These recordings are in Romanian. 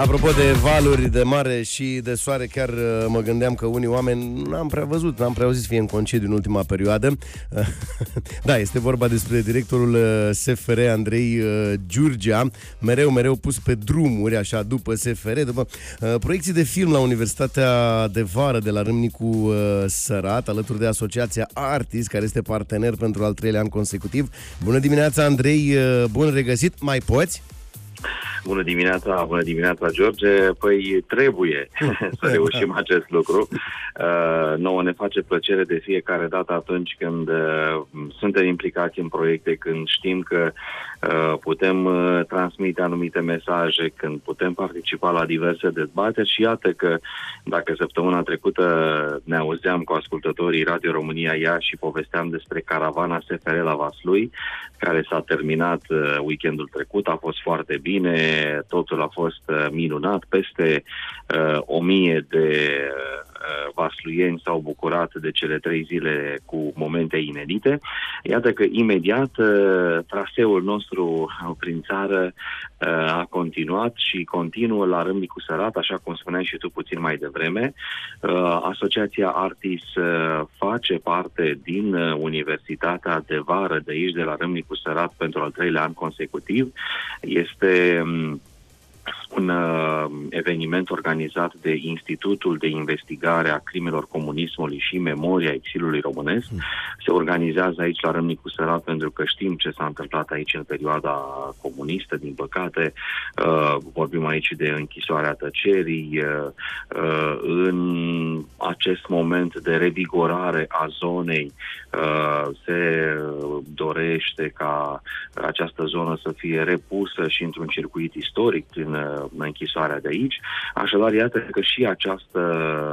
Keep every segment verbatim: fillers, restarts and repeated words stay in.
Apropo de valuri, de mare și de soare, chiar mă gândeam că unii oameni n-am prea văzut, n-am prea auzit să fie în concediu în ultima perioadă. Da, este vorba despre directorul S F R, Andrei Giurgea, mereu, mereu pus pe drumuri, așa, după S F R, după proiecții de film la Universitatea de Vară de la Râmnicu Sărat, alături de Asociația Artis, care este partener pentru al treilea an consecutiv. Bună dimineața, Andrei, bun regăsit, mai poți? Bună dimineața, bună dimineața, George. Păi trebuie să reușim acest lucru. Uh, nouă ne face plăcere de fiecare dată atunci când uh, suntem implicați în proiecte, când știm că uh, putem uh, transmite anumite mesaje, când putem participa la diverse dezbateri și iată că dacă săptămâna trecută ne auzeam cu ascultătorii Radio România Iași și povesteam despre caravana S F R la Vaslui, care s-a terminat uh, weekendul trecut, a fost foarte bine, totul a fost uh, minunat, peste uh, o mie de uh, vasluieni s-au bucurat de cele trei zile cu momente inedite. Iată că imediat uh, traseul nostru prin țară uh, a continuat și continuă la Râmnicu Sărat, așa cum spuneai și tu puțin mai devreme. Uh, Asociația Artis uh, face parte din uh, Universitatea de Vară de aici, de la Râmnicu Sărat, pentru al treilea an consecutiv. Este um, un uh, eveniment organizat de Institutul de Investigare a Crimelor Comunismului și Memoria Exilului Românesc. Mm. Se organizează aici la Râmnicu Sărat pentru că știm ce s-a întâmplat aici în perioada comunistă, din păcate. Uh, vorbim aici de închisoarea tăcerii. Uh, uh, în acest moment de revigorare a zonei uh, se dorește ca această zonă să fie repusă și într-un circuit istoric prin închisoarea de aici. Așadar, iată că și această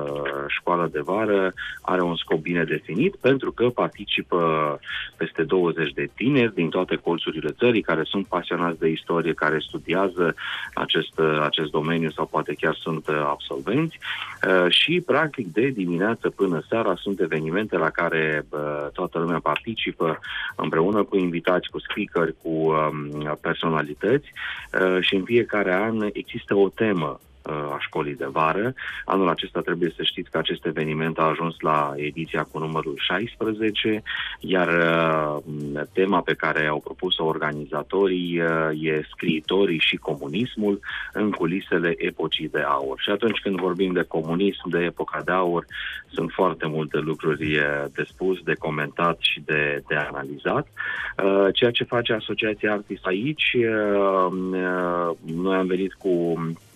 școală de vară are un scop bine definit, pentru că participă peste douăzeci de tineri din toate colțurile țării care sunt pasionați de istorie, care studiază acest, acest domeniu sau poate chiar sunt absolvenți și, practic, de dimineață până seara sunt evenimente la care toată lumea participă împreună cu invitați, cu speakeri, cu personalități și în fiecare an există o temă a școlii de vară. Anul acesta trebuie să știți că acest eveniment a ajuns la ediția cu numărul șaisprezece, iar uh, tema pe care au propus-o organizatorii uh, e scriitorii și comunismul în culisele epocii de aur. Și atunci când vorbim de comunism, de epoca de aur, sunt foarte multe lucruri de spus, de comentat și de, de analizat. Uh, ceea ce face Asociația Artis aici, uh, uh, noi am venit cu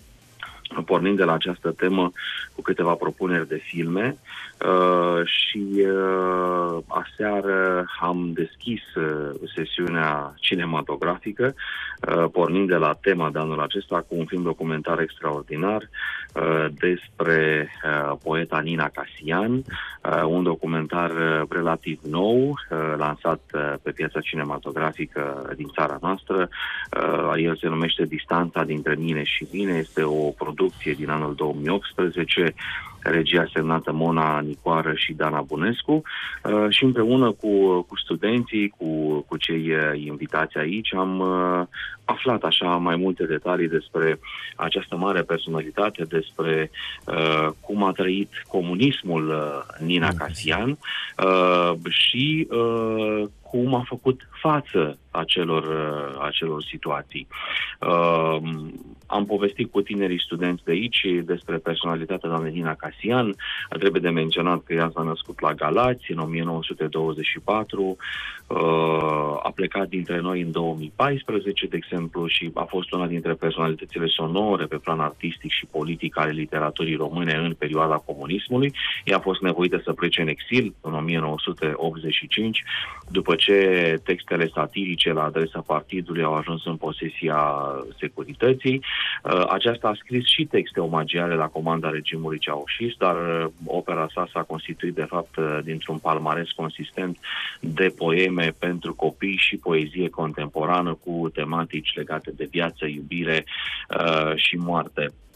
pornind de la această temă cu câteva propuneri de filme uh, și uh, aseară am deschis uh, sesiunea cinematografică, uh, pornind de la tema de anul acesta cu un film documentar extraordinar uh, despre uh, poeta Nina Casian, uh, un documentar uh, relativ nou, uh, lansat uh, pe piața cinematografică din țara noastră. Uh, el se numește Distanța dintre mine și mine, este o producție din anul două mii optsprezece, regia semnată Mona Nicoară și Dana Bunescu, uh, și împreună cu, cu studenții, cu, cu cei invitați aici, am uh, aflat așa mai multe detalii despre această mare personalitate, despre uh, cum a trăit comunismul uh, Nina Casian uh, și uh, cum a făcut față acelor, acelor situații. Uh, am povestit cu tinerii studenți de aici despre personalitatea doamnei Nina Casian. Trebuie de menționat că ea s-a născut la Galați în o mie nouă sute douăzeci și patru, uh, a plecat dintre noi în două mii paisprezece, de exemplu, și a fost una dintre personalitățile sonore pe plan artistic și politic ale literaturii române în perioada comunismului. Ea a fost nevoită să plece în exil în o mie nouă sute optzeci și cinci, după ce textele satirice la adresa partidului au ajuns în posesia securității. Aceasta a scris și texte omagiale la comanda regimului ceaușist, dar opera sa s-a constituit de fapt dintr-un palmares consistent de poeme pentru copii și poezie contemporană cu tematici legate de viață, iubire uh, și moarte.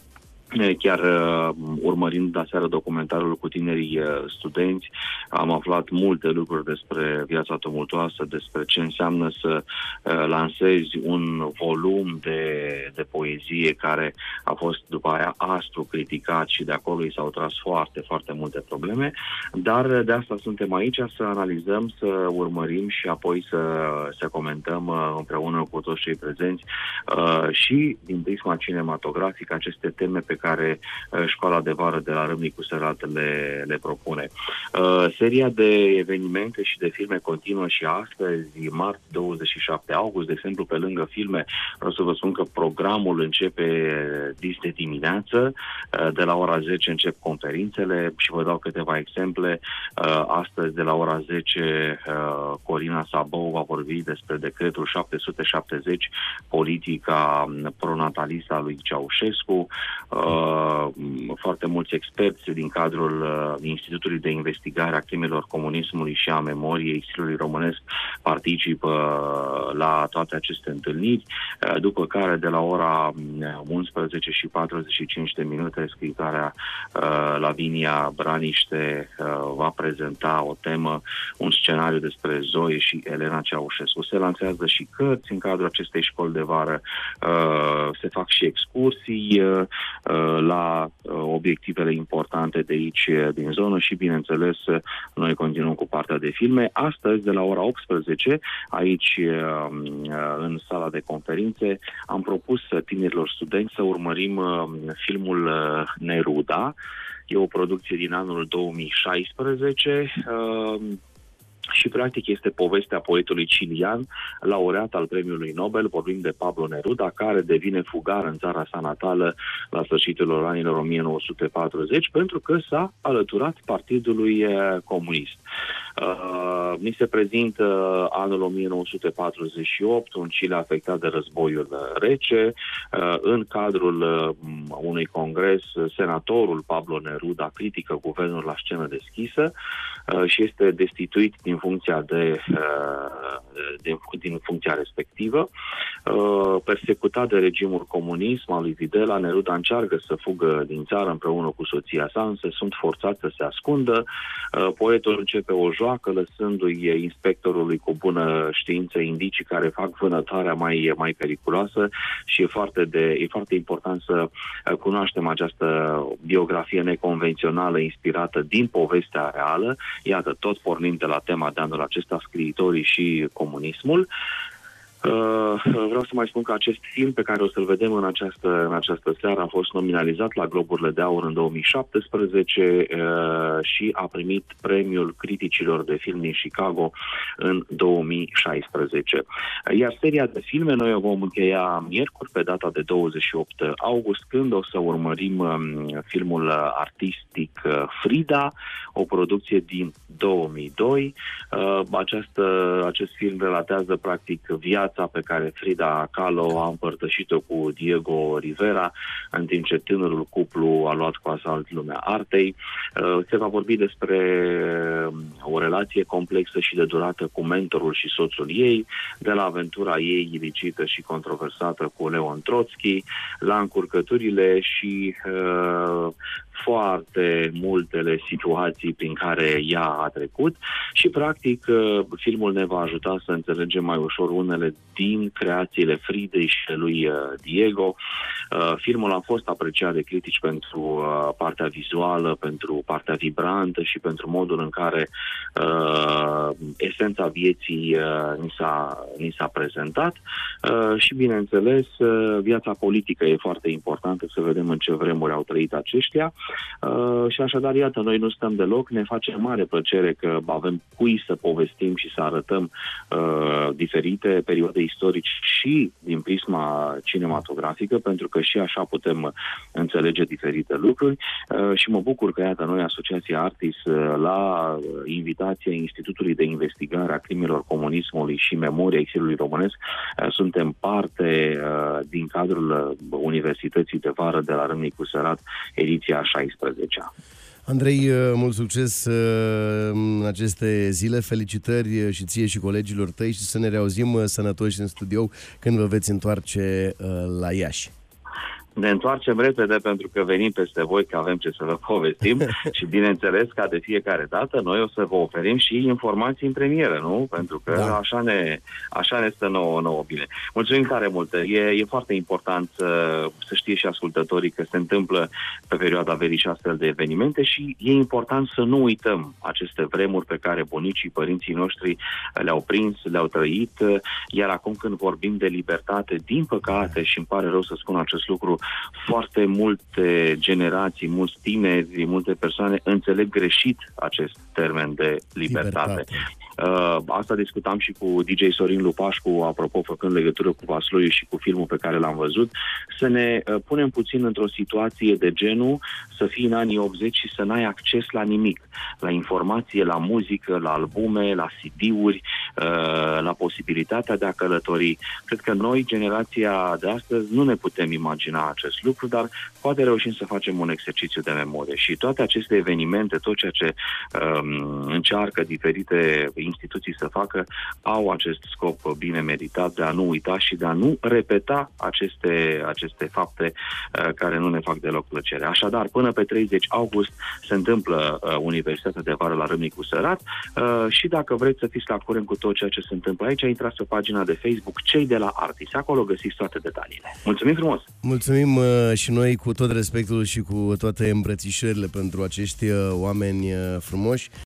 Chiar uh, urmărind aseară documentarul cu tinerii uh, studenți, am aflat multe lucruri despre viața tumultoasă, despre ce înseamnă să uh, lansezi un volum de, de poezie care a fost după aia aspru criticat și de acolo i s-au tras foarte, foarte multe probleme, dar de asta suntem aici, să analizăm, să urmărim și apoi să, să comentăm uh, împreună cu toți cei prezenți uh, și din prisma cinematografică aceste teme pe care uh, Școala de Vară de la Râmnicu Sărat le, le propune. Uh, seria de evenimente și de filme continuă și astăzi, marți douăzeci și șapte august, de exemplu, pe lângă filme, vreau să vă spun că programul începe dis de dimineață, uh, de la ora zece încep conferințele și vă dau câteva exemple. Uh, astăzi, de la ora zece, uh, Corina Sabou va vorbi despre decretul șapte sute șaptezeci, politica pronatalistă a lui Ceaușescu. Uh, foarte mulți experți din cadrul uh, Institutului de Investigare a Crimelor Comunismului și a Memoriei Stilului Românesc participă uh, la toate aceste întâlniri, uh, după care de la ora unsprezece și patruzeci și cinci de minute scriitoarea uh, Lavinia Braniște uh, va prezenta o temă, un scenariu despre Zoe și Elena Ceaușescu. Se lansează și cărți în cadrul acestei școli de vară, uh, se fac și excursii uh, la obiectivele importante de aici, din zonă și, bineînțeles, noi continuăm cu partea de filme. Astăzi, de la ora optsprezece, aici, în sala de conferințe, am propus tinerilor studenți să urmărim filmul Neruda. E o producție din anul două mii șaisprezece, și practic este povestea poetului cilian, laureat al premiului Nobel, vorbim de Pablo Neruda, care devine fugar în țara sa natală la sfârșitul anilor o mie nouă sute patruzeci pentru că s-a alăturat Partidului Comunist. Uh, ni se prezintă anul o mie nouă sute patruzeci și opt, un Chile afectat de războiul rece. Uh, în cadrul uh, unui congres, senatorul Pablo Neruda critică guvernul la scenă deschisă uh, și este destituit din funcția de, uh, de, din funcția respectivă. Uh, persecutat de regimul comunism al lui Videla, Neruda încearcă să fugă din țară împreună cu soția sa, însă sunt forțați să se ascundă. Uh, poetul începe o joacă, lăsându-i inspectorului cu bună știință indicii care fac vânătoarea mai, mai periculoasă și e foarte, de, e foarte important să cunoaștem această biografie neconvențională inspirată din povestea reală. Iată, tot pornind de la tema de anul acesta, scriitorii și comunismul. Uh, vreau să mai spun că acest film pe care o să-l vedem în această, în această seară a fost nominalizat la Globurile de Aur în două mii șaptesprezece uh, și a primit premiul criticilor de film din Chicago în două mii șaisprezece. Iar seria de filme noi o vom încheia miercuri pe data de douăzeci și opt august, când o să urmărim um, filmul artistic uh, Frida, o producție din două mii doi. Uh, această, acest film relatează practic viața pe care Frida Kahlo a împărtășit-o cu Diego Rivera, în timp ce tânărul cuplu a luat cu asalt lumea artei. Se va vorbi despre o relație complexă și de durată cu mentorul și soțul ei, de la aventura ei ilicită și controversată cu Leon Trotsky, la încurcăturile și uh, foarte multele situații prin care ea a trecut și, practic, filmul ne va ajuta să înțelegem mai ușor unele din creațiile Fridei și lui Diego. Filmul a fost apreciat de critici pentru partea vizuală, pentru partea vibrantă și pentru modul în care uh, esența vieții uh, ni, s-a, ni s-a prezentat uh, și, bineînțeles, uh, viața politică e foarte importantă, să vedem în ce vremuri au trăit aceștia. Uh, și așadar, iată, noi nu stăm deloc, ne face mare plăcere că avem cui să povestim și să arătăm uh, diferite perioade istorice și din prisma cinematografică, pentru că și așa putem înțelege diferite lucruri uh, și mă bucur că, iată, noi, Asociația Artis, uh, la invitația Institutului de Investigare a Crimelor Comunismului și Memoria Exilului Românesc, uh, suntem parte uh, din cadrul Universității de Vară de la Râmnicu Sărat, ediția a șaisprezecea. Andrei, mult succes în aceste zile, felicitări și ție și colegilor tăi și să ne reauzim sănătoși în studio când vă veți întoarce la Iași. ne întoarcem repede pentru că venim peste voi, că avem ce să vă povestim și bineînțeles ca de fiecare dată noi o să vă oferim și informații în premieră, nu? Pentru că da. așa, ne, așa ne stă nouă, nouă bine. Mulțumim tare mult. E, e foarte important să, să știe și ascultătorii că se întâmplă pe perioada verii și astfel de evenimente și e important să nu uităm aceste vremuri pe care bunicii, părinții noștri le-au prins, le-au trăit, iar acum când vorbim de libertate, din păcate, și îmi pare rău să spun acest lucru, foarte multe generații, mulți tineri, multe persoane înțeleg greșit acest termen de libertate. libertate. Uh, asta discutam și cu D J Sorin Lupașcu, apropo, făcând legătură cu Vaslui și cu filmul pe care l-am văzut, să ne uh, punem puțin într-o situație de genul să fii în anii optzeci și să n-ai acces la nimic, la informație, la muzică, la albume, la C D-uri, uh, la posibilitatea de a călători. Cred că noi, generația de astăzi, nu ne putem imagina acest lucru, dar poate reușim să facem un exercițiu de memorie și toate aceste evenimente, tot ceea ce um, încearcă diferite instituții să facă, au acest scop bine meritat de a nu uita și de a nu repeta aceste, aceste fapte uh, care nu ne fac deloc plăcere. Așadar, până pe treizeci august se întâmplă uh, Universitatea de Vară la Râmnicu Sărat uh, și dacă vreți să fiți la curent cu tot ceea ce se întâmplă aici, intrați pe pagina de Facebook Cei de la Artis. Acolo găsiți toate detaliile. Mulțumim frumos! Mulțumim uh, și noi cu tot respectul și cu toate îmbrățișările pentru acești uh, oameni uh, frumoși.